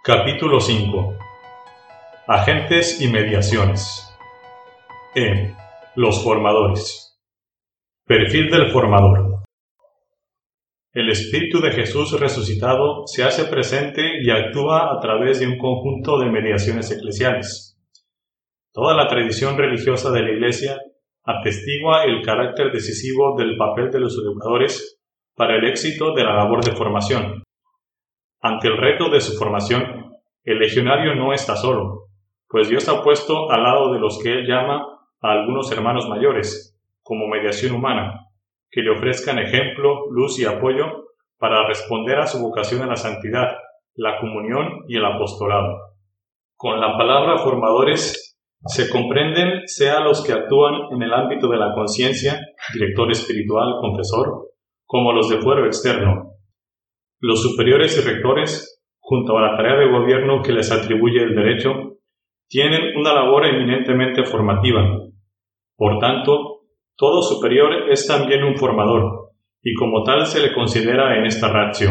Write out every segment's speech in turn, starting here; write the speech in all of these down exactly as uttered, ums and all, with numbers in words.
Capítulo cinco. Agentes y mediaciones. E. Los formadores. Perfil del formador. El Espíritu de Jesús resucitado se hace presente y actúa a través de un conjunto de mediaciones eclesiales. Toda la tradición religiosa de la Iglesia atestigua el carácter decisivo del papel de los educadores para el éxito de la labor de formación. Ante el reto de su formación, el legionario no está solo, pues Dios ha puesto al lado de los que Él llama a algunos hermanos mayores, como mediación humana, que le ofrezcan ejemplo, luz y apoyo para responder a su vocación a la santidad, la comunión y el apostolado. Con la palabra formadores se comprenden sea los que actúan en el ámbito de la conciencia, director espiritual, confesor, como los de fuero externo. Los superiores y rectores, junto a la tarea de gobierno que les atribuye el derecho, tienen una labor eminentemente formativa. Por tanto, todo superior es también un formador, y como tal se le considera en esta ratio.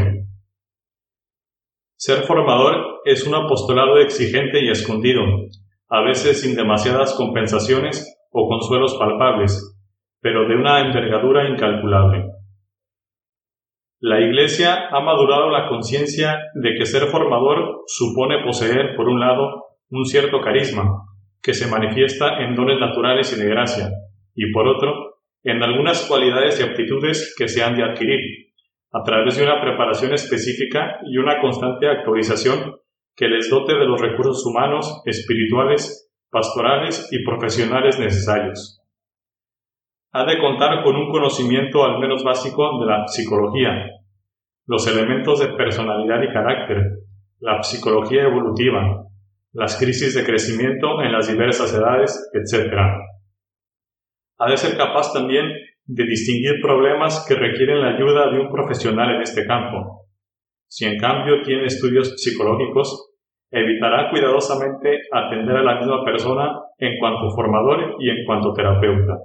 Ser formador es un apostolado exigente y escondido, a veces sin demasiadas compensaciones o consuelos palpables, pero de una envergadura incalculable. La Iglesia ha madurado la conciencia de que ser formador supone poseer, por un lado, un cierto carisma, que se manifiesta en dones naturales y de gracia, y por otro, en algunas cualidades y aptitudes que se han de adquirir, a través de una preparación específica y una constante actualización que les dote de los recursos humanos, espirituales, pastorales y profesionales necesarios. Ha de contar con un conocimiento al menos básico de la psicología, los elementos de personalidad y carácter, la psicología evolutiva, las crisis de crecimiento en las diversas edades, etcétera. Ha de ser capaz también de distinguir problemas que requieren la ayuda de un profesional en este campo. Si en cambio tiene estudios psicológicos, evitará cuidadosamente atender a la misma persona en cuanto formador y en cuanto terapeuta.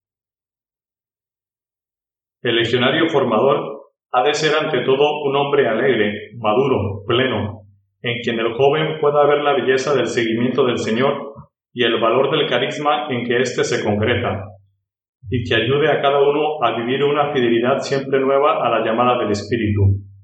El legionario formador ha de ser ante todo un hombre alegre, maduro, pleno, en quien el joven pueda ver la belleza del seguimiento del Señor y el valor del carisma en que éste se concreta, y que ayude a cada uno a vivir una fidelidad siempre nueva a la llamada del Espíritu.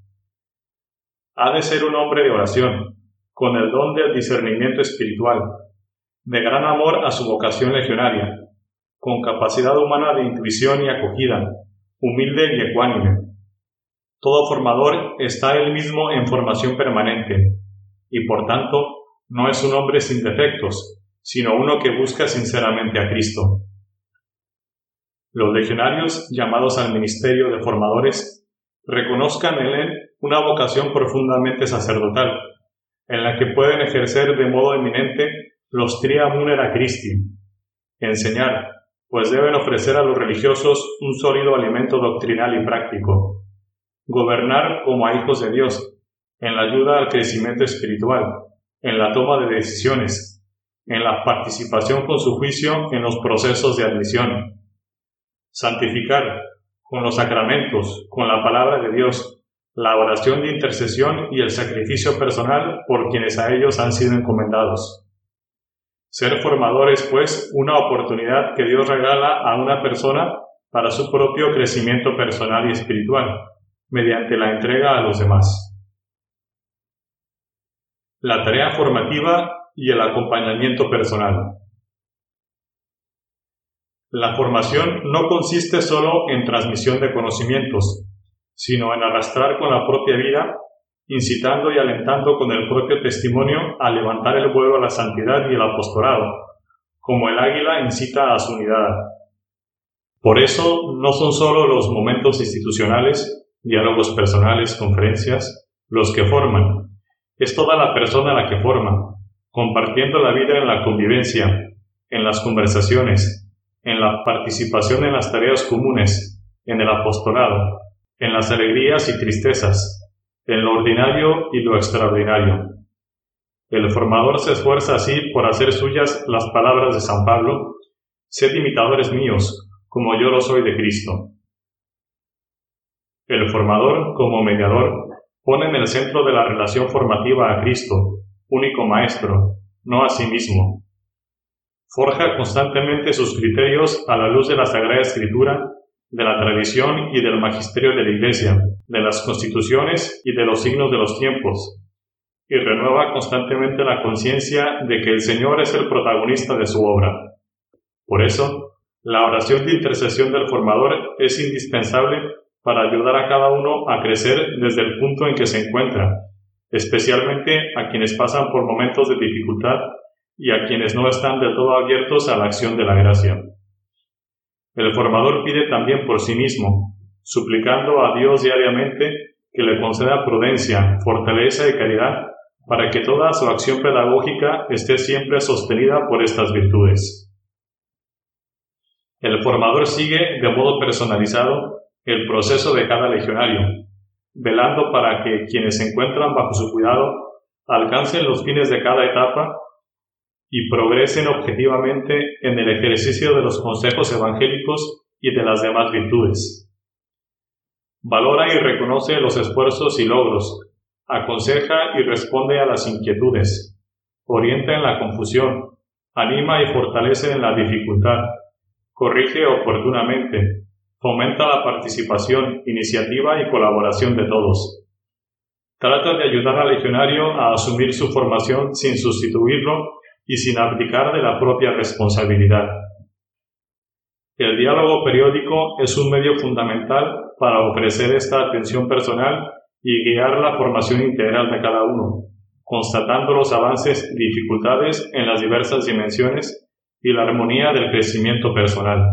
Ha de ser un hombre de oración, con el don del discernimiento espiritual, de gran amor a su vocación legionaria, con capacidad humana de intuición y acogida, humilde y ecuánime. Todo formador está él mismo en formación permanente, y por tanto no es un hombre sin defectos, sino uno que busca sinceramente a Cristo. Los legionarios, llamados al ministerio de formadores, reconozcan en él una vocación profundamente sacerdotal, en la que pueden ejercer de modo eminente los tria munera Christi, enseñar, pues deben ofrecer a los religiosos un sólido alimento doctrinal y práctico, gobernar como a hijos de Dios, en la ayuda al crecimiento espiritual, en la toma de decisiones, en la participación con su juicio en los procesos de admisión, santificar con los sacramentos, con la palabra de Dios, la oración de intercesión y el sacrificio personal por quienes a ellos han sido encomendados. Ser formador es, pues, una oportunidad que Dios regala a una persona para su propio crecimiento personal y espiritual, mediante la entrega a los demás. La tarea formativa y el acompañamiento personal. La formación no consiste solo en transmisión de conocimientos, sino en arrastrar con la propia vida, incitando y alentando con el propio testimonio a levantar el vuelo a la santidad y el apostolado, como el águila incita a su unidad. Por eso no son solo los momentos institucionales, diálogos personales, conferencias, los que forman. Es toda la persona la que forma, compartiendo la vida en la convivencia, en las conversaciones, en la participación en las tareas comunes, en el apostolado, en las alegrías y tristezas, en lo ordinario y lo extraordinario. El formador se esfuerza así por hacer suyas las palabras de San Pablo: «Sed imitadores míos, como yo lo soy de Cristo». El formador, como mediador, pone en el centro de la relación formativa a Cristo, único maestro, no a sí mismo. Forja constantemente sus criterios a la luz de la Sagrada Escritura, de la tradición y del magisterio de la Iglesia, de las constituciones y de los signos de los tiempos, y renueva constantemente la conciencia de que el Señor es el protagonista de su obra. Por eso, la oración de intercesión del formador es indispensable para ayudar a cada uno a crecer desde el punto en que se encuentra, especialmente a quienes pasan por momentos de dificultad y a quienes no están del todo abiertos a la acción de la gracia. El formador pide también por sí mismo, suplicando a Dios diariamente que le conceda prudencia, fortaleza y caridad para que toda su acción pedagógica esté siempre sostenida por estas virtudes. El formador sigue de modo personalizado el proceso de cada legionario, velando para que quienes se encuentran bajo su cuidado alcancen los fines de cada etapa y progresen objetivamente en el ejercicio de los consejos evangélicos y de las demás virtudes. Valora y reconoce los esfuerzos y logros, aconseja y responde a las inquietudes, orienta en la confusión, anima y fortalece en la dificultad, corrige oportunamente, fomenta la participación, iniciativa y colaboración de todos. Trata de ayudar al legionario a asumir su formación sin sustituirlo y sin abdicar de la propia responsabilidad. El diálogo periódico es un medio fundamental para ofrecer esta atención personal y guiar la formación integral de cada uno, constatando los avances y dificultades en las diversas dimensiones y la armonía del crecimiento personal.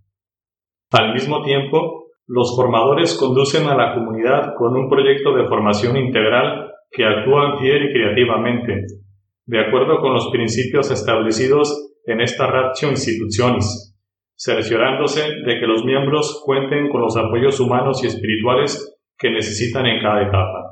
Al mismo tiempo, los formadores conducen a la comunidad con un proyecto de formación integral que actúan fiel y creativamente, de acuerdo con los principios establecidos en esta ratio institutionis, cerciorándose de que los miembros cuenten con los apoyos humanos y espirituales que necesitan en cada etapa.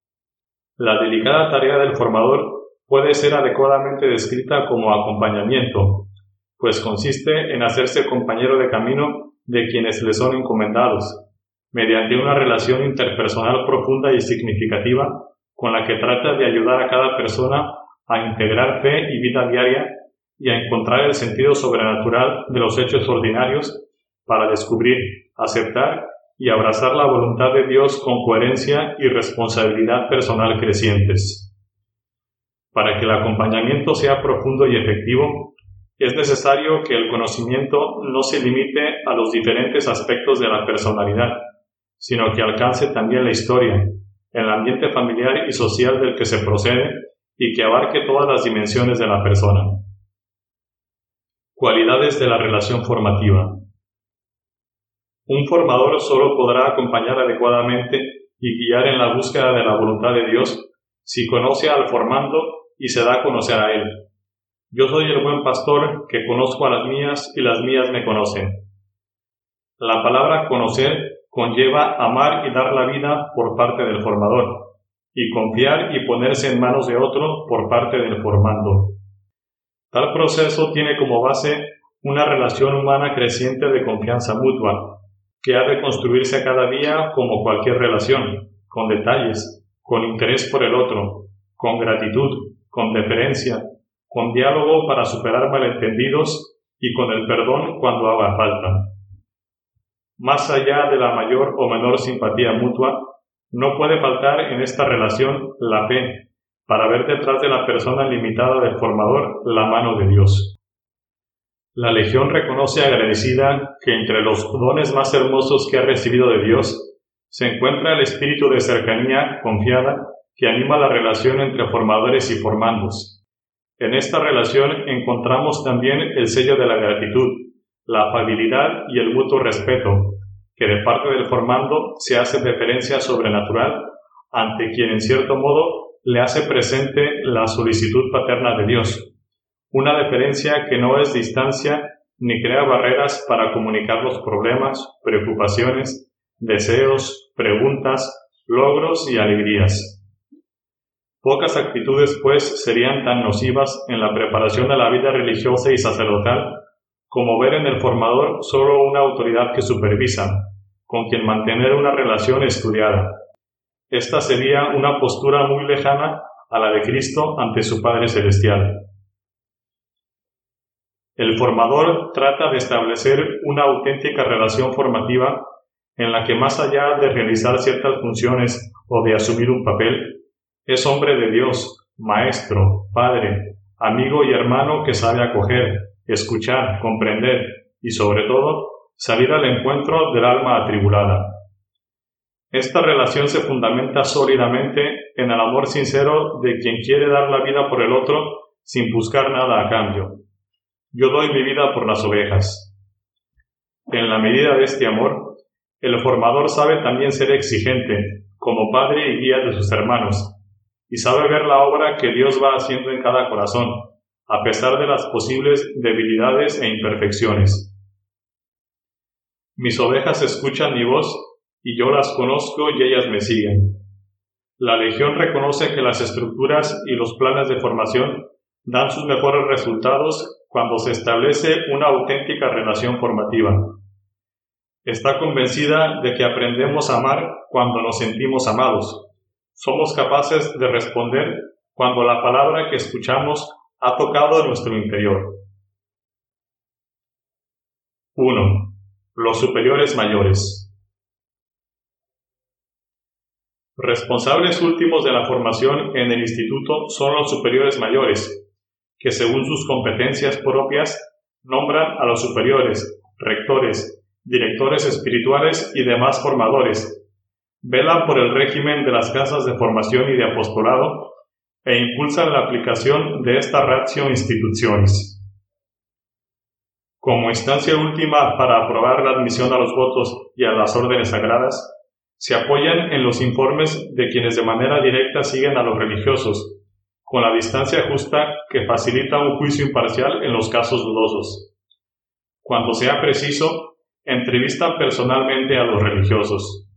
La delicada tarea del formador puede ser adecuadamente descrita como acompañamiento, pues consiste en hacerse compañero de camino de quienes le son encomendados, mediante una relación interpersonal profunda y significativa con la que trata de ayudar a cada persona a integrar fe y vida diaria y a encontrar el sentido sobrenatural de los hechos ordinarios para descubrir, aceptar y abrazar la voluntad de Dios con coherencia y responsabilidad personal crecientes. Para que el acompañamiento sea profundo y efectivo, es necesario que el conocimiento no se limite a los diferentes aspectos de la personalidad, sino que alcance también la historia, el ambiente familiar y social del que se procede y que abarque todas las dimensiones de la persona. Cualidades de la relación formativa. Un formador solo podrá acompañar adecuadamente y guiar en la búsqueda de la voluntad de Dios si conoce al formando y se da a conocer a él. Yo soy el buen pastor que conozco a las mías y las mías me conocen. La palabra conocer conlleva amar y dar la vida por parte del formador, y confiar y ponerse en manos de otro por parte del formando. Tal proceso tiene como base una relación humana creciente de confianza mutua, que ha de construirse cada día como cualquier relación, con detalles, con interés por el otro, con gratitud, con deferencia, con diálogo para superar malentendidos y con el perdón cuando haga falta. Más allá de la mayor o menor simpatía mutua, no puede faltar en esta relación la fe, para ver detrás de la persona limitada del formador la mano de Dios. La Legión reconoce agradecida que entre los dones más hermosos que ha recibido de Dios se encuentra el espíritu de cercanía confiada que anima la relación entre formadores y formandos. En esta relación encontramos también el sello de la gratitud, la afabilidad y el mutuo respeto, que de parte del formando se hace deferencia sobrenatural ante quien en cierto modo le hace presente la solicitud paterna de Dios, una deferencia que no es distancia ni crea barreras para comunicar los problemas, preocupaciones, deseos, preguntas, logros y alegrías. Pocas actitudes, pues, serían tan nocivas en la preparación de la vida religiosa y sacerdotal como ver en el formador solo una autoridad que supervisa, con quien mantener una relación estudiada. Esta sería una postura muy lejana a la de Cristo ante su Padre Celestial. El formador trata de establecer una auténtica relación formativa en la que, más allá de realizar ciertas funciones o de asumir un papel, es hombre de Dios, maestro, padre, amigo y hermano que sabe acoger, escuchar, comprender y, sobre todo, salir al encuentro del alma atribulada. Esta relación se fundamenta sólidamente en el amor sincero de quien quiere dar la vida por el otro sin buscar nada a cambio. Yo doy mi vida por las ovejas. En la medida de este amor, el formador sabe también ser exigente, como padre y guía de sus hermanos, y sabe ver la obra que Dios va haciendo en cada corazón, a pesar de las posibles debilidades e imperfecciones. Mis ovejas escuchan mi voz, y yo las conozco y ellas me siguen. La Legión reconoce que las estructuras y los planes de formación dan sus mejores resultados cuando se establece una auténtica relación formativa. Está convencida de que aprendemos a amar cuando nos sentimos amados. Somos capaces de responder cuando la palabra que escuchamos ha tocado nuestro interior. uno. Los superiores mayores. Responsables últimos de la formación en el instituto son los superiores mayores, que según sus competencias propias nombran a los superiores, rectores, directores espirituales y demás formadores, velan por el régimen de las casas de formación y de apostolado e impulsan la aplicación de esta ratio institutionis. Como instancia última para aprobar la admisión a los votos y a las órdenes sagradas, se apoyan en los informes de quienes de manera directa siguen a los religiosos, con la distancia justa que facilita un juicio imparcial en los casos dudosos. Cuando sea preciso, entrevistan personalmente a los religiosos.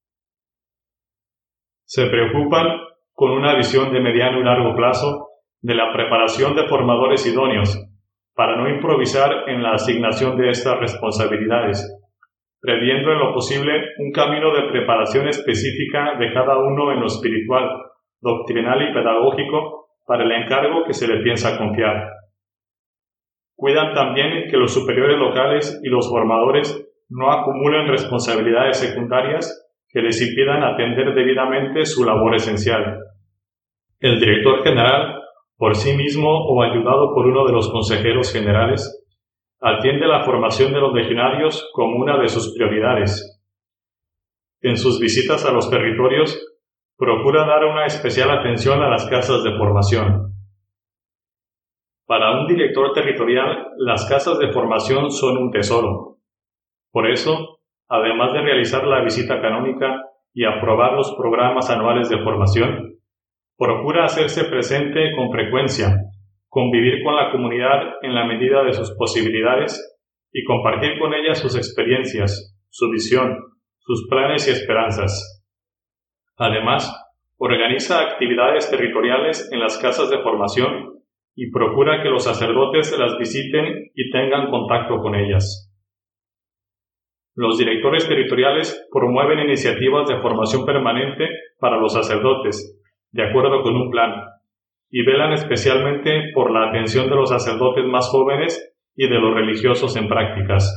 Se preocupan, con una visión de mediano y largo plazo, de la preparación de formadores idóneos, para no improvisar en la asignación de estas responsabilidades, previendo en lo posible un camino de preparación específica de cada uno en lo espiritual, doctrinal y pedagógico para el encargo que se le piensa confiar. Cuidan también que los superiores locales y los formadores no acumulen responsabilidades secundarias que les impidan atender debidamente su labor esencial. El director general, por sí mismo o ayudado por uno de los consejeros generales, atiende la formación de los legionarios como una de sus prioridades. En sus visitas a los territorios, procura dar una especial atención a las casas de formación. Para un director territorial, las casas de formación son un tesoro. Por eso, además de realizar la visita canónica y aprobar los programas anuales de formación, procura hacerse presente con frecuencia, convivir con la comunidad en la medida de sus posibilidades y compartir con ella sus experiencias, su visión, sus planes y esperanzas. Además, organiza actividades territoriales en las casas de formación y procura que los sacerdotes las visiten y tengan contacto con ellas. Los directores territoriales promueven iniciativas de formación permanente para los sacerdotes, de acuerdo con un plan, y velan especialmente por la atención de los sacerdotes más jóvenes y de los religiosos en prácticas.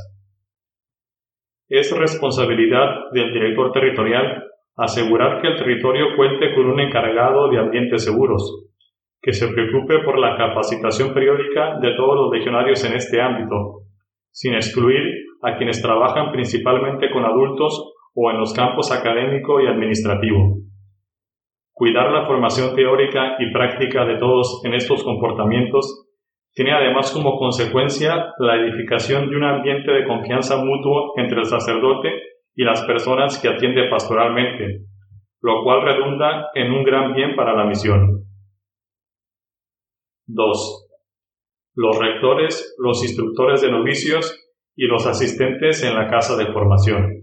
Es responsabilidad del director territorial asegurar que el territorio cuente con un encargado de ambientes seguros, que se preocupe por la capacitación periódica de todos los legionarios en este ámbito, sin excluir a quienes trabajan principalmente con adultos o en los campos académico y administrativo. Cuidar la formación teórica y práctica de todos en estos comportamientos tiene además como consecuencia la edificación de un ambiente de confianza mutuo entre el sacerdote y las personas que atiende pastoralmente, lo cual redunda en un gran bien para la misión. dos. Los rectores, los instructores de novicios y los asistentes en la casa de formación.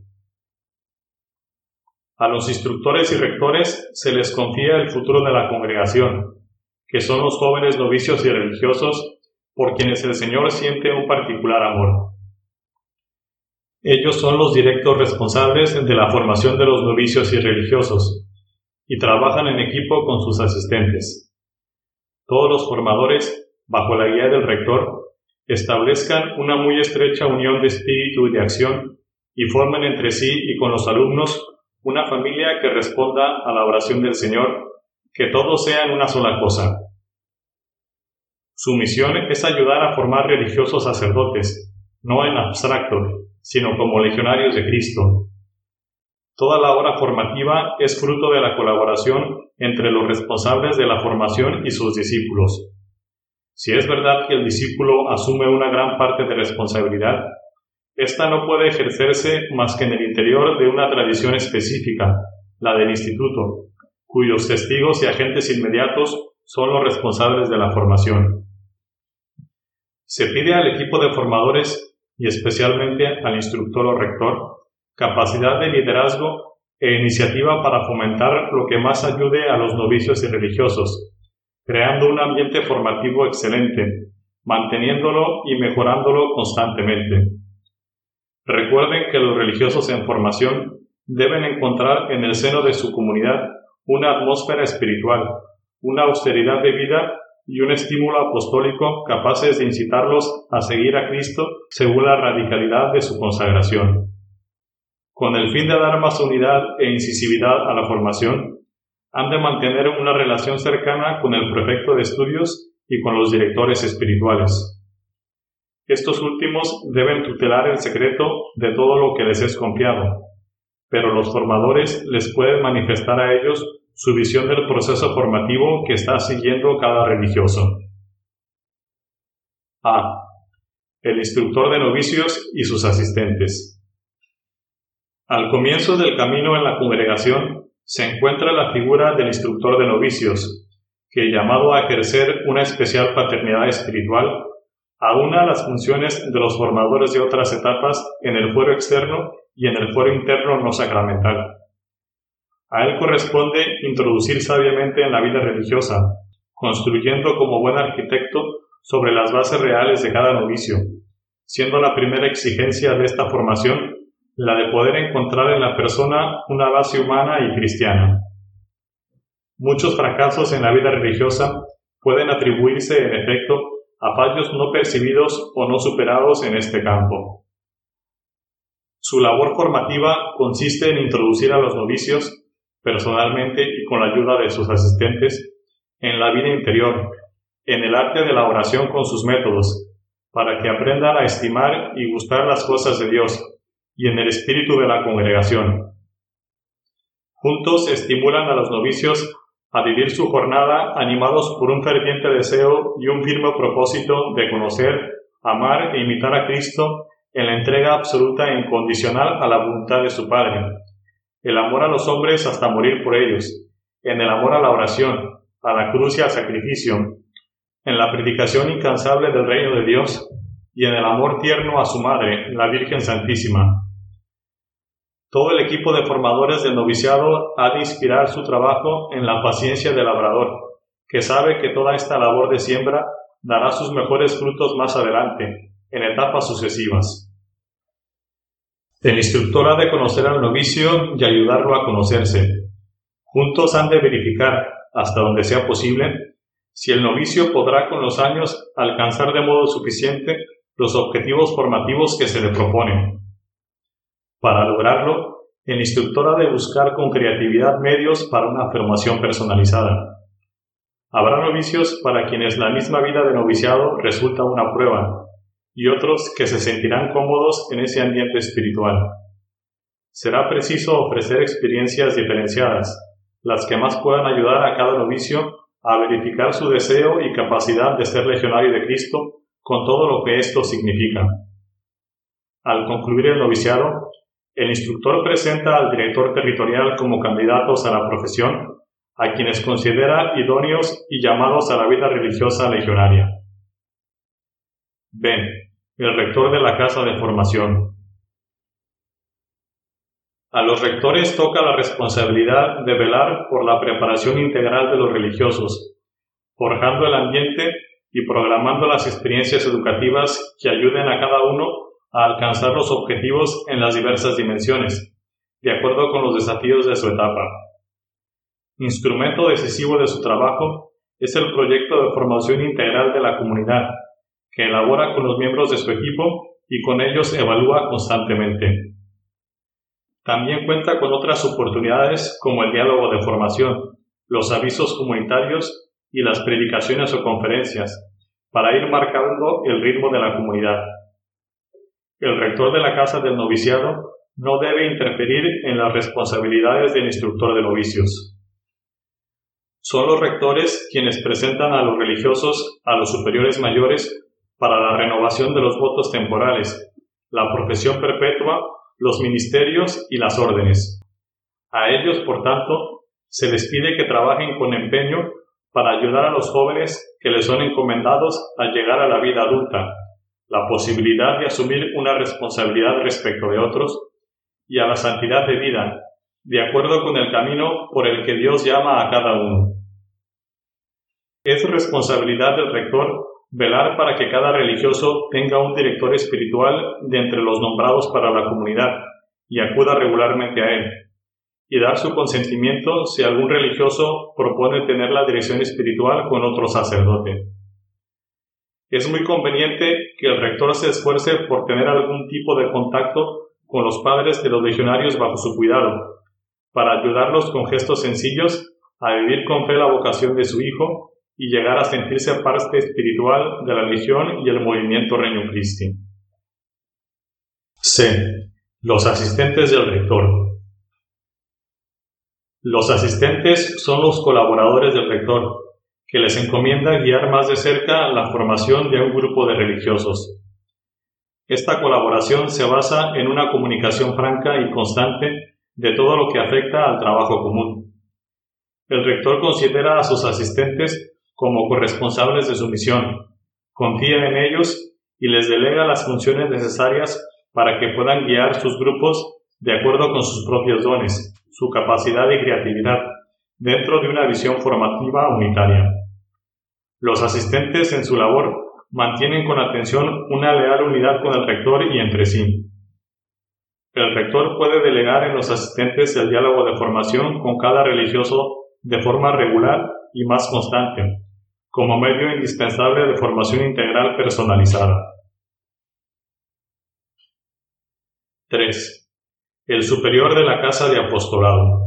A los instructores y rectores se les confía el futuro de la congregación, que son los jóvenes novicios y religiosos por quienes el Señor siente un particular amor. Ellos son los directos responsables de la formación de los novicios y religiosos, y trabajan en equipo con sus asistentes. todos los formadores, bajo la guía del rector, establezcan una muy estrecha unión de espíritu y de acción y formen entre sí y con los alumnos una familia que responda a la oración del Señor, que todos sean una sola cosa. Su misión es ayudar a formar religiosos sacerdotes, no en abstracto, sino como legionarios de Cristo. Toda la obra formativa es fruto de la colaboración entre los responsables de la formación y sus discípulos. Si es verdad que el discípulo asume una gran parte de responsabilidad, esta no puede ejercerse más que en el interior de una tradición específica, la del instituto, cuyos testigos y agentes inmediatos son los responsables de la formación. Se pide al equipo de formadores, y especialmente al instructor o rector, capacidad de liderazgo e iniciativa para fomentar lo que más ayude a los novicios y religiosos, creando un ambiente formativo excelente, manteniéndolo y mejorándolo constantemente. Recuerden que los religiosos en formación deben encontrar en el seno de su comunidad una atmósfera espiritual, una austeridad de vida y un estímulo apostólico capaces de incitarlos a seguir a Cristo según la radicalidad de su consagración. Con el fin de dar más unidad e incisividad a la formación, han de mantener una relación cercana con el prefecto de estudios y con los directores espirituales. Estos últimos deben tutelar el secreto de todo lo que les es confiado, pero los formadores les pueden manifestar a ellos su visión del proceso formativo que está siguiendo cada religioso. A. El instructor de novicios y sus asistentes. Al comienzo del camino en la congregación se encuentra la figura del instructor de novicios, que, llamado a ejercer una especial paternidad espiritual, aúna las funciones de los formadores de otras etapas en el fuero externo y en el fuero interno no sacramental. A él corresponde introducir sabiamente en la vida religiosa, construyendo como buen arquitecto sobre las bases reales de cada novicio, siendo la primera exigencia de esta formación la de poder encontrar en la persona una base humana y cristiana. Muchos fracasos en la vida religiosa pueden atribuirse, en efecto, a fallos no percibidos o no superados en este campo. Su labor formativa consiste en introducir a los novicios, personalmente y con la ayuda de sus asistentes, en la vida interior, en el arte de la oración con sus métodos, para que aprendan a estimar y gustar las cosas de Dios, y en el espíritu de la congregación. Juntos estimulan a los novicios a vivir su jornada animados por un ferviente deseo y un firme propósito de conocer, amar e imitar a Cristo en la entrega absoluta e incondicional a la voluntad de su Padre, el amor a los hombres hasta morir por ellos, en el amor a la oración, a la cruz y al sacrificio, en la predicación incansable del reino de Dios y en el amor tierno a su Madre, la Virgen Santísima. Todo el equipo de formadores del noviciado ha de inspirar su trabajo en la paciencia del labrador, que sabe que toda esta labor de siembra dará sus mejores frutos más adelante, en etapas sucesivas. El instructor ha de conocer al novicio y ayudarlo a conocerse. Juntos han de verificar, hasta donde sea posible, si el novicio podrá con los años alcanzar de modo suficiente los objetivos formativos que se le proponen. Para lograrlo, el instructor ha de buscar con creatividad medios para una formación personalizada. Habrá novicios para quienes la misma vida de noviciado resulta una prueba, y otros que se sentirán cómodos en ese ambiente espiritual. Será preciso ofrecer experiencias diferenciadas, las que más puedan ayudar a cada novicio a verificar su deseo y capacidad de ser legionario de Cristo con todo lo que esto significa. Al concluir el noviciado, el instructor presenta al director territorial como candidatos a la profesión a quienes considera idóneos y llamados a la vida religiosa legionaria. B. El rector de la casa de formación. A los rectores toca la responsabilidad de velar por la preparación integral de los religiosos, forjando el ambiente y programando las experiencias educativas que ayuden a cada uno a alcanzar los objetivos en las diversas dimensiones, de acuerdo con los desafíos de su etapa. Instrumento decisivo de su trabajo es el proyecto de formación integral de la comunidad, que elabora con los miembros de su equipo y con ellos evalúa constantemente. También cuenta con otras oportunidades como el diálogo de formación, los avisos comunitarios y las predicaciones o conferencias, para ir marcando el ritmo de la comunidad. El rector de la casa del noviciado no debe interferir en las responsabilidades del instructor de novicios. Son los rectores quienes presentan a los religiosos a los superiores mayores para la renovación de los votos temporales, la profesión perpetua, los ministerios y las órdenes. A ellos, por tanto, se les pide que trabajen con empeño para ayudar a los jóvenes que les son encomendados a llegar a la vida adulta, la posibilidad de asumir una responsabilidad respecto de otros y a la santidad de vida, de acuerdo con el camino por el que Dios llama a cada uno. Es responsabilidad del rector velar para que cada religioso tenga un director espiritual de entre los nombrados para la comunidad y acuda regularmente a él, y dar su consentimiento si algún religioso propone tener la dirección espiritual con otro sacerdote. Es muy conveniente que el rector se esfuerce por tener algún tipo de contacto con los padres de los legionarios bajo su cuidado, para ayudarlos con gestos sencillos a vivir con fe la vocación de su hijo y llegar a sentirse parte espiritual de la Legión y el movimiento Regnum Christi. C. Los asistentes del rector. Los asistentes son los colaboradores del rector, que les encomienda guiar más de cerca la formación de un grupo de religiosos. Esta colaboración se basa en una comunicación franca y constante de todo lo que afecta al trabajo común. El rector considera a sus asistentes como corresponsables de su misión, confía en ellos y les delega las funciones necesarias para que puedan guiar sus grupos de acuerdo con sus propios dones, su capacidad y creatividad, dentro de una visión formativa unitaria. Los asistentes en su labor mantienen con atención una leal unidad con el rector y entre sí. El rector puede delegar en los asistentes el diálogo de formación con cada religioso de forma regular y más constante, como medio indispensable de formación integral personalizada. tres. El superior de la casa de apostolado.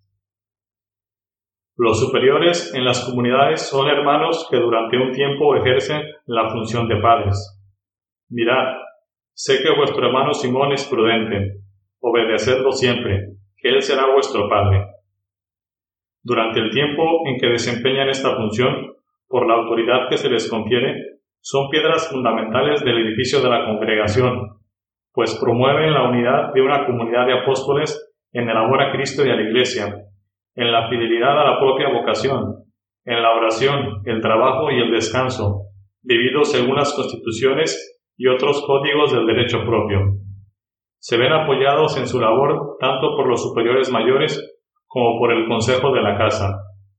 Los superiores en las comunidades son hermanos que durante un tiempo ejercen la función de padres. Mirad, sé que vuestro hermano Simón es prudente, obedecedlo siempre, que él será vuestro padre. Durante el tiempo en que desempeñan esta función, por la autoridad que se les confiere, son piedras fundamentales del edificio de la congregación, pues promueven la unidad de una comunidad de apóstoles en el amor a Cristo y a la Iglesia, en la fidelidad a la propia vocación, en la oración, el trabajo y el descanso, vividos según las constituciones y otros códigos del derecho propio. Se ven apoyados en su labor tanto por los superiores mayores como por el consejo de la casa.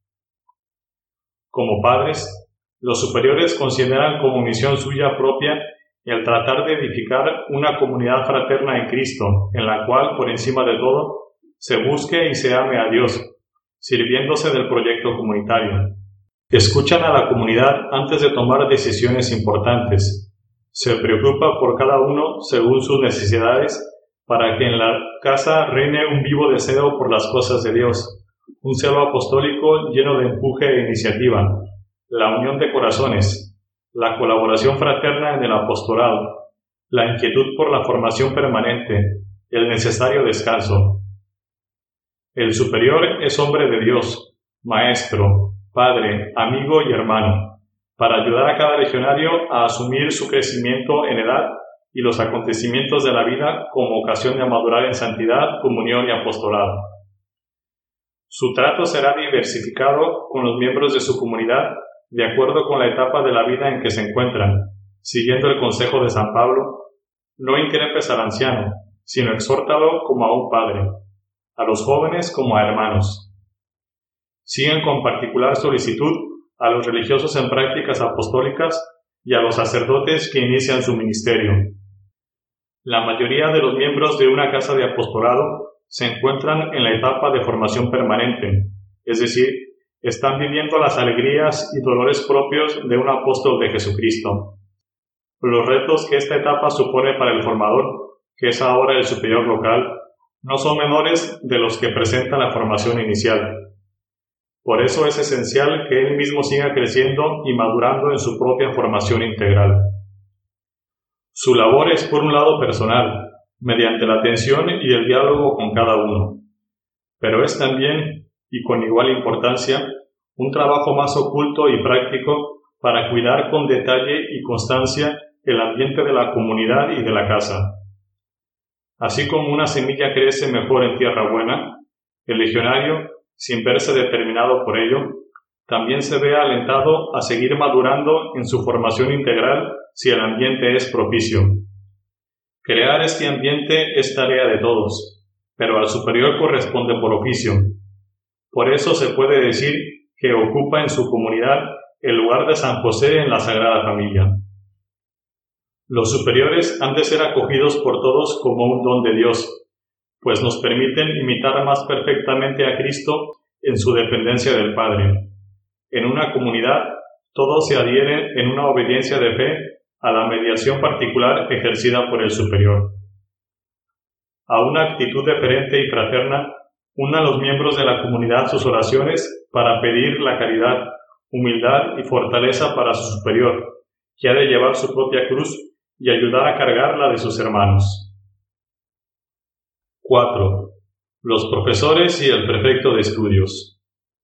Como padres, los superiores consideran como misión suya propia el tratar de edificar una comunidad fraterna en Cristo, en la cual, por encima de todo, se busque y se ame a Dios, sirviéndose del proyecto comunitario. Escuchan a la comunidad antes de tomar decisiones importantes. Se preocupa por cada uno según sus necesidades, para que en la casa reine un vivo deseo por las cosas de Dios, un celo apostólico lleno de empuje e iniciativa, la unión de corazones, la colaboración fraterna en el apostolado, la inquietud por la formación permanente, el necesario descanso. El superior es hombre de Dios, maestro, padre, amigo y hermano, para ayudar a cada legionario a asumir su crecimiento en edad y los acontecimientos de la vida como ocasión de madurar en santidad, comunión y apostolado. Su trato será diversificado con los miembros de su comunidad de acuerdo con la etapa de la vida en que se encuentran, siguiendo el consejo de San Pablo: no increpes al anciano, sino exhórtalo como a un padre, a los jóvenes como a hermanos. Siguen con particular solicitud a los religiosos en prácticas apostólicas y a los sacerdotes que inician su ministerio. La mayoría de los miembros de una casa de apostolado se encuentran en la etapa de formación permanente, es decir, están viviendo las alegrías y dolores propios de un apóstol de Jesucristo. Los retos que esta etapa supone para el formador, que es ahora el superior local, no son menores de los que presenta la formación inicial. Por eso es esencial que él mismo siga creciendo y madurando en su propia formación integral. Su labor es, por un lado, personal, mediante la atención y el diálogo con cada uno. Pero es también, y con igual importancia, un trabajo más oculto y práctico para cuidar con detalle y constancia el ambiente de la comunidad y de la casa. Así como una semilla crece mejor en tierra buena, el legionario, sin verse determinado por ello, también se ve alentado a seguir madurando en su formación integral si el ambiente es propicio. Crear este ambiente es tarea de todos, pero al superior corresponde por oficio. Por eso se puede decir que ocupa en su comunidad el lugar de San José en la Sagrada Familia. Los superiores han de ser acogidos por todos como un don de Dios, pues nos permiten imitar más perfectamente a Cristo en su dependencia del Padre. En una comunidad, todos se adhieren en una obediencia de fe a la mediación particular ejercida por el superior. A una actitud deferente y fraterna, una a los miembros de la comunidad sus oraciones para pedir la caridad, humildad y fortaleza para su superior, que ha de llevar su propia cruz y ayudar a cargar la de sus hermanos. cuatro. Los profesores y el prefecto de estudios.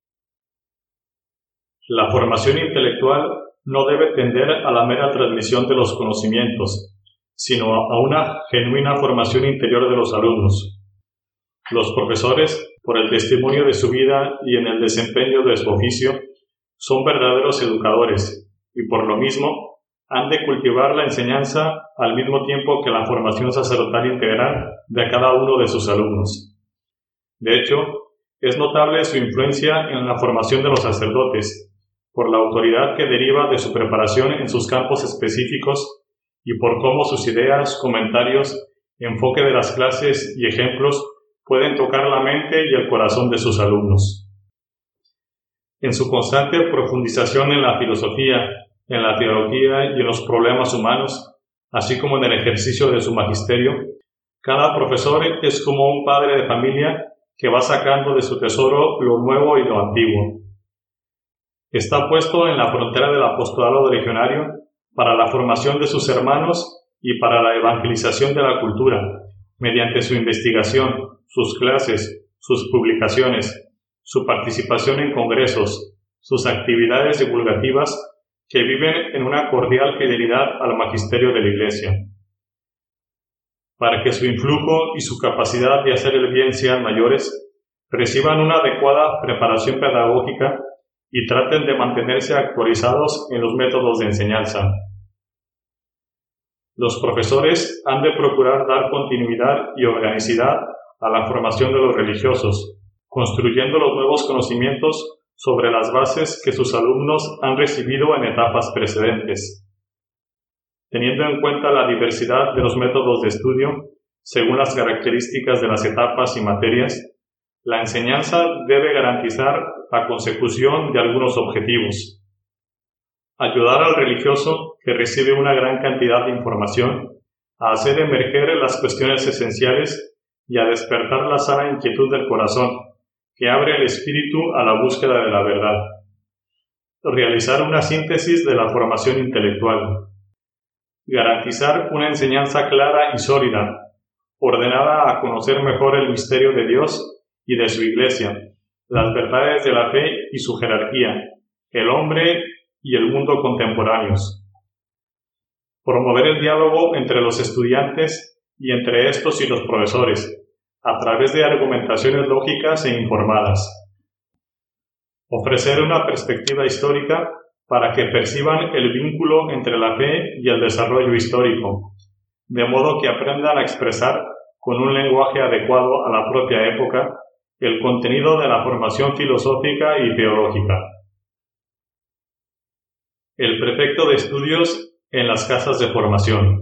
La formación intelectual no debe tender a la mera transmisión de los conocimientos, sino a una genuina formación interior de los alumnos. Los profesores, por el testimonio de su vida y en el desempeño de su oficio, son verdaderos educadores y por lo mismo han de cultivar la enseñanza al mismo tiempo que la formación sacerdotal integral de cada uno de sus alumnos. De hecho, es notable su influencia en la formación de los sacerdotes, por la autoridad que deriva de su preparación en sus campos específicos y por cómo sus ideas, comentarios, enfoque de las clases y ejemplos pueden tocar la mente y el corazón de sus alumnos. En su constante profundización en la filosofía, en la teología y en los problemas humanos, así como en el ejercicio de su magisterio, cada profesor es como un padre de familia que va sacando de su tesoro lo nuevo y lo antiguo. Está puesto en la frontera del apostolado legionario para la formación de sus hermanos y para la evangelización de la cultura, mediante su investigación, sus clases, sus publicaciones, su participación en congresos, sus actividades divulgativas que viven en una cordial fidelidad al magisterio de la Iglesia. Para que su influjo y su capacidad de hacer el bien sean mayores, reciban una adecuada preparación pedagógica y traten de mantenerse actualizados en los métodos de enseñanza. Los profesores han de procurar dar continuidad y organicidad a la formación de los religiosos, construyendo los nuevos conocimientos sobre las bases que sus alumnos han recibido en etapas precedentes. Teniendo en cuenta la diversidad de los métodos de estudio, según las características de las etapas y materias, la enseñanza debe garantizar la consecución de algunos objetivos. Ayudar al religioso que recibe una gran cantidad de información a hacer emerger las cuestiones esenciales y a despertar la sana inquietud del corazón, que abre el espíritu a la búsqueda de la verdad. Realizar una síntesis de la formación intelectual. Garantizar una enseñanza clara y sólida, ordenada a conocer mejor el misterio de Dios y de su Iglesia, las verdades de la fe y su jerarquía, el hombre y el mundo contemporáneos. Promover el diálogo entre los estudiantes y entre estos y los profesores, a través de argumentaciones lógicas e informadas. Ofrecer una perspectiva histórica para que perciban el vínculo entre la fe y el desarrollo histórico, de modo que aprendan a expresar con un lenguaje adecuado a la propia época el contenido de la formación filosófica y teológica. El prefecto de estudios en las casas de formación.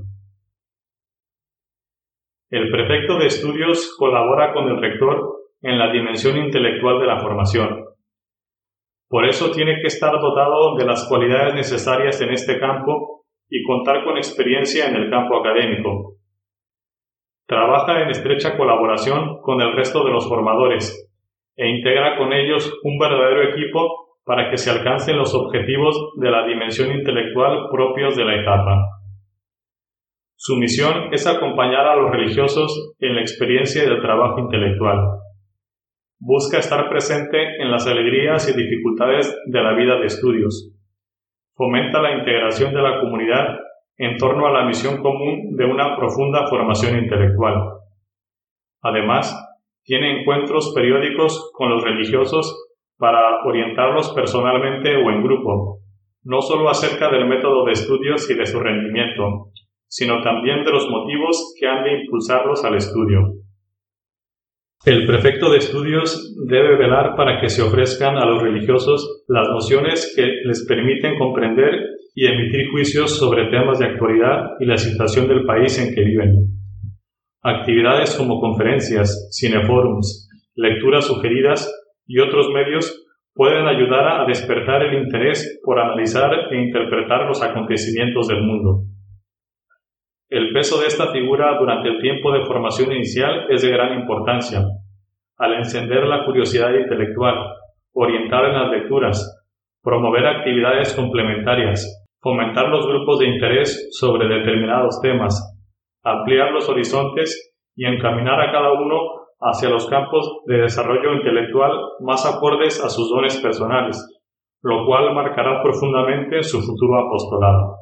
El prefecto de estudios colabora con el rector en la dimensión intelectual de la formación. Por eso tiene que estar dotado de las cualidades necesarias en este campo y contar con experiencia en el campo académico. Trabaja en estrecha colaboración con el resto de los formadores e integra con ellos un verdadero equipo para que se alcancen los objetivos de la dimensión intelectual propios de la etapa. Su misión es acompañar a los religiosos en la experiencia del trabajo intelectual. Busca estar presente en las alegrías y dificultades de la vida de estudios. Fomenta la integración de la comunidad en torno a la misión común de una profunda formación intelectual. Además, tiene encuentros periódicos con los religiosos para orientarlos personalmente o en grupo, no solo acerca del método de estudios y de su rendimiento, sino también de los motivos que han de impulsarlos al estudio. El prefecto de estudios debe velar para que se ofrezcan a los religiosos las nociones que les permiten comprender y emitir juicios sobre temas de actualidad y la situación del país en que viven. Actividades como conferencias, cineforums, lecturas sugeridas y otros medios pueden ayudar a despertar el interés por analizar e interpretar los acontecimientos del mundo. El peso de esta figura durante el tiempo de formación inicial es de gran importancia, al encender la curiosidad intelectual, orientar en las lecturas, promover actividades complementarias, fomentar los grupos de interés sobre determinados temas, ampliar los horizontes y encaminar a cada uno hacia los campos de desarrollo intelectual más acordes a sus dones personales, lo cual marcará profundamente su futuro apostolado.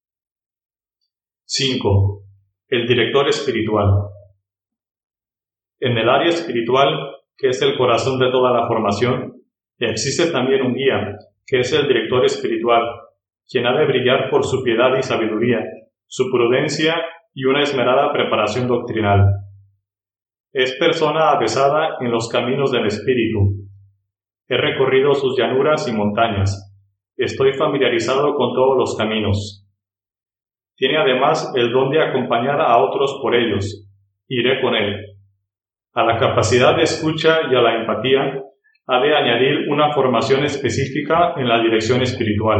cinco. El director espiritual. En el área espiritual, que es el corazón de toda la formación, existe también un guía, que es el director espiritual, quien ha de brillar por su piedad y sabiduría, su prudencia y una esmerada preparación doctrinal. Es persona avesada en los caminos del espíritu. He recorrido sus llanuras y montañas. Estoy familiarizado con todos los caminos. Tiene además el don de acompañar a otros por ellos. Iré con él. A la capacidad de escucha y a la empatía ha de añadir una formación específica en la dirección espiritual.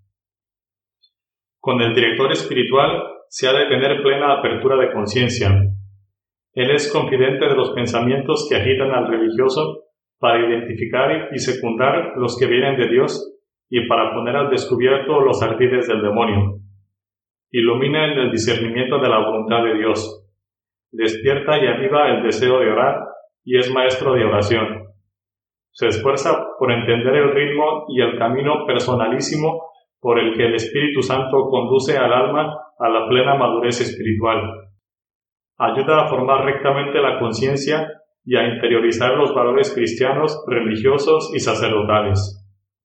Con el director espiritual se ha de tener plena apertura de conciencia. Él es confidente de los pensamientos que agitan al religioso para identificar y secundar los que vienen de Dios y para poner al descubierto los ardides del demonio. Ilumina en el discernimiento de la voluntad de Dios. Despierta y aviva el deseo de orar y es maestro de oración. Se esfuerza por entender el ritmo y el camino personalísimo por el que el Espíritu Santo conduce al alma a la plena madurez espiritual. Ayuda a formar rectamente la conciencia y a interiorizar los valores cristianos, religiosos y sacerdotales.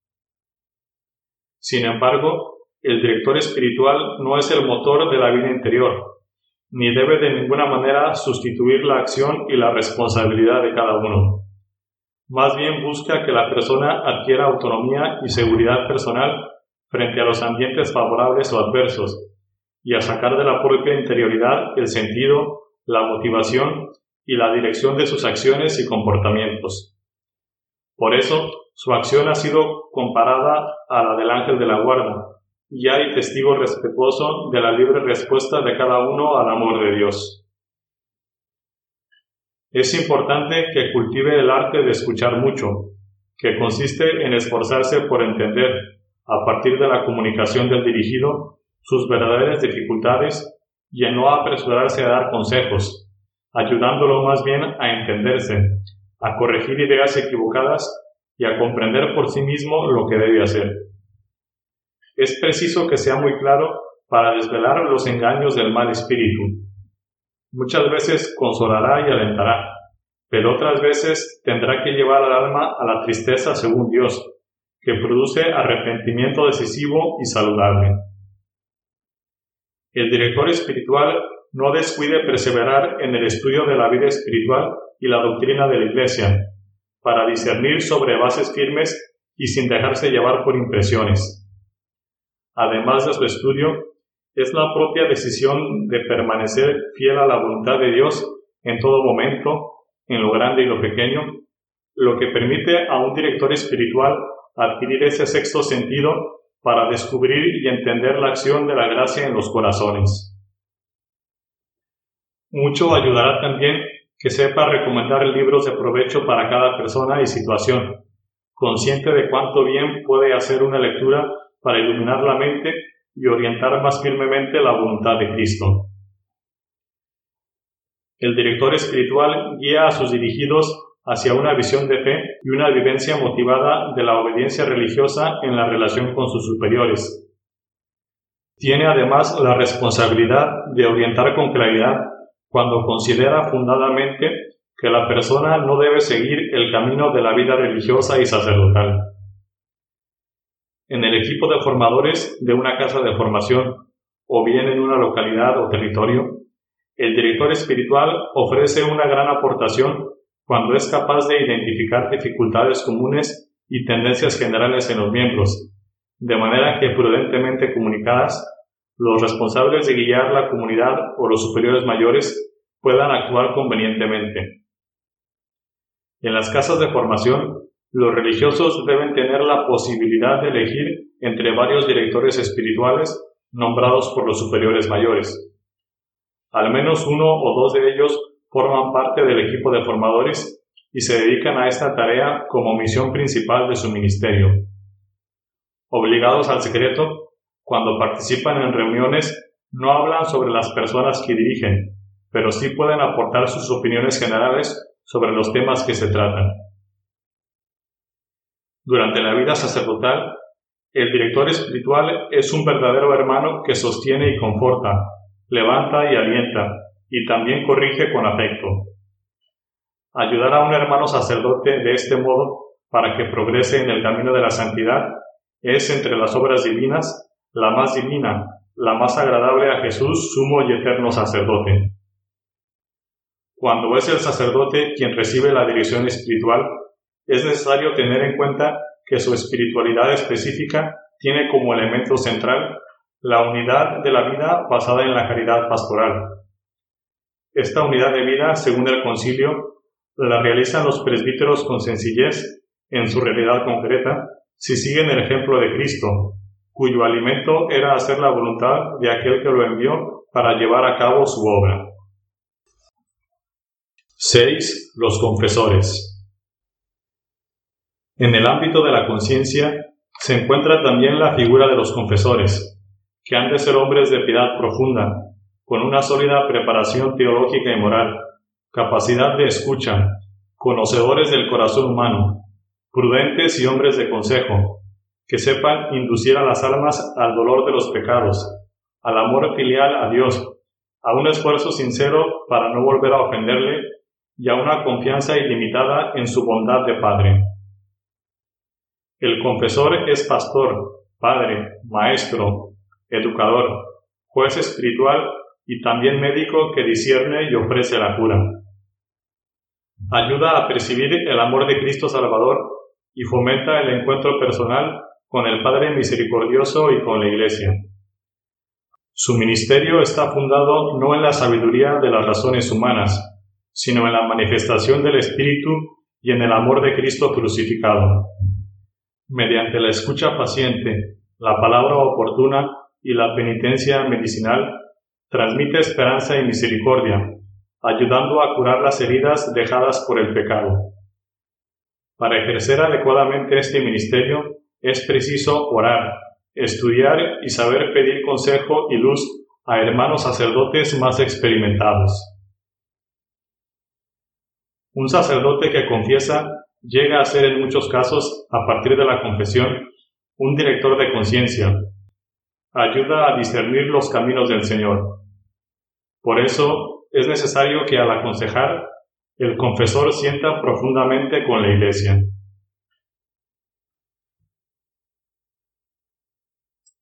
Sin embargo, el director espiritual no es el motor de la vida interior, ni debe de ninguna manera sustituir la acción y la responsabilidad de cada uno. Más bien busca que la persona adquiera autonomía y seguridad personal frente a los ambientes favorables o adversos, y a sacar de la propia interioridad el sentido, la motivación y la dirección de sus acciones y comportamientos. Por eso, su acción ha sido comparada a la del ángel de la guarda, y hay testigo respetuoso de la libre respuesta de cada uno al amor de Dios. Es importante que cultive el arte de escuchar mucho, que consiste en esforzarse por entender, a partir de la comunicación del dirigido, sus verdaderas dificultades y en no apresurarse a dar consejos, ayudándolo más bien a entenderse, a corregir ideas equivocadas y a comprender por sí mismo lo que debe hacer. Es preciso que sea muy claro para desvelar los engaños del mal espíritu. Muchas veces consolará y alentará, pero otras veces tendrá que llevar al alma a la tristeza según Dios, que produce arrepentimiento decisivo y saludable. El director espiritual no descuide perseverar en el estudio de la vida espiritual y la doctrina de la Iglesia, para discernir sobre bases firmes y sin dejarse llevar por impresiones. Además de su estudio, es la propia decisión de permanecer fiel a la voluntad de Dios en todo momento, en lo grande y lo pequeño, lo que permite a un director espiritual adquirir ese sexto sentido para descubrir y entender la acción de la gracia en los corazones. Mucho ayudará también que sepa recomendar libros de provecho para cada persona y situación, consciente de cuánto bien puede hacer una lectura para iluminar la mente y orientar más firmemente la voluntad de Cristo. El director espiritual guía a sus dirigidos hacia una visión de fe y una vivencia motivada de la obediencia religiosa en la relación con sus superiores. Tiene además la responsabilidad de orientar con claridad cuando considera fundadamente que la persona no debe seguir el camino de la vida religiosa y sacerdotal. En el equipo de formadores de una casa de formación o bien en una localidad o territorio, el director espiritual ofrece una gran aportación cuando es capaz de identificar dificultades comunes y tendencias generales en los miembros, de manera que prudentemente comunicadas, los responsables de guiar la comunidad o los superiores mayores puedan actuar convenientemente. En las casas de formación, los religiosos deben tener la posibilidad de elegir entre varios directores espirituales nombrados por los superiores mayores. Al menos uno o dos de ellos forman parte del equipo de formadores y se dedican a esta tarea como misión principal de su ministerio. Obligados al secreto, cuando participan en reuniones, no hablan sobre las personas que dirigen, pero sí pueden aportar sus opiniones generales sobre los temas que se tratan. Durante la vida sacerdotal, el director espiritual es un verdadero hermano que sostiene y conforta, levanta y alienta, y también corrige con afecto. Ayudar a un hermano sacerdote de este modo para que progrese en el camino de la santidad es, entre las obras divinas, la más divina, la más agradable a Jesús, sumo y eterno sacerdote. Cuando es el sacerdote quien recibe la dirección espiritual, es necesario tener en cuenta que su espiritualidad específica tiene como elemento central la unidad de la vida basada en la caridad pastoral. Esta unidad de vida, según el concilio, la realizan los presbíteros con sencillez en su realidad concreta, si siguen el ejemplo de Cristo, cuyo alimento era hacer la voluntad de aquel que lo envió para llevar a cabo su obra. seis. Los confesores. En el ámbito de la conciencia se encuentra también la figura de los confesores, que han de ser hombres de piedad profunda, con una sólida preparación teológica y moral, capacidad de escucha, conocedores del corazón humano, prudentes y hombres de consejo, que sepan inducir a las almas al dolor de los pecados, al amor filial a Dios, a un esfuerzo sincero para no volver a ofenderle y a una confianza ilimitada en su bondad de Padre. El confesor es pastor, padre, maestro, educador, juez espiritual y también médico que discierne y ofrece la cura. Ayuda a percibir el amor de Cristo Salvador y fomenta el encuentro personal con el Padre Misericordioso y con la Iglesia. Su ministerio está fundado no en la sabiduría de las razones humanas, sino en la manifestación del Espíritu y en el amor de Cristo crucificado. Mediante la escucha paciente, la palabra oportuna y la penitencia medicinal, transmite esperanza y misericordia, ayudando a curar las heridas dejadas por el pecado. Para ejercer adecuadamente este ministerio, es preciso orar, estudiar y saber pedir consejo y luz a hermanos sacerdotes más experimentados. Un sacerdote que confiesa llega a ser en muchos casos, a partir de la confesión, un director de conciencia. Ayuda a discernir los caminos del Señor. Por eso es necesario que al aconsejar, el confesor sienta profundamente con la Iglesia.